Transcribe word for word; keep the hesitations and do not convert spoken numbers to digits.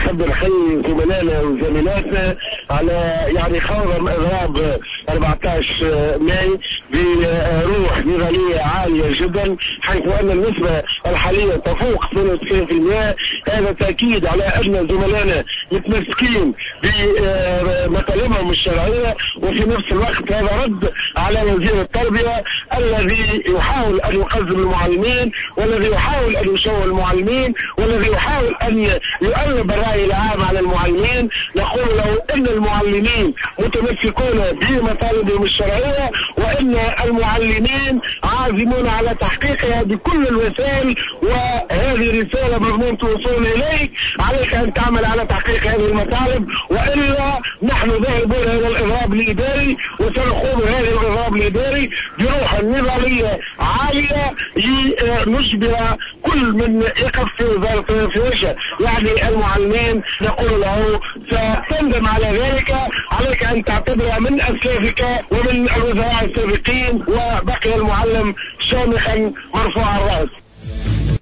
نحب نحيي زملائنا وزميلاتنا على يعني خوض اضراب أربعة عشر ماي بروح نضاليه عاليه جدا، حيث ان النسبه الحاليه تفوق اثنين وتسعين بالمئة. هذا تاكيد على ان زملائنا متمسكين بمطالبهم الشرعيه، وفي نفس الوقت هذا رد على وزير التربيه الذي يحاول ان يقزم المعلمين، والذي يحاول ان يشوه المعلمين، والذي يحاول ان يقلب الراي العام على المعلمين. نقول له ان المعلمين متمسكون بمطالبهم الشرعيه، وان المعلمين عازمون على تحقيقها بكل الوسائل، وهذه رساله مضمون توصل اليك. عليك ان تعمل على تحقيق هذه المطالب، والا نحن ذاهبون الى الاضراب الاداري، وسنخوض هذا الاضراب الاداري بروح نضاليه عاليه لنجبر كل من يقف في وزاره في وجه يعني المعلمين. نقول له ستندم على ذلك، عليك ان تعتبر من اسلافك ومن الوزراء السابقين، وبقي المعلم شامخا مرفوع الراس.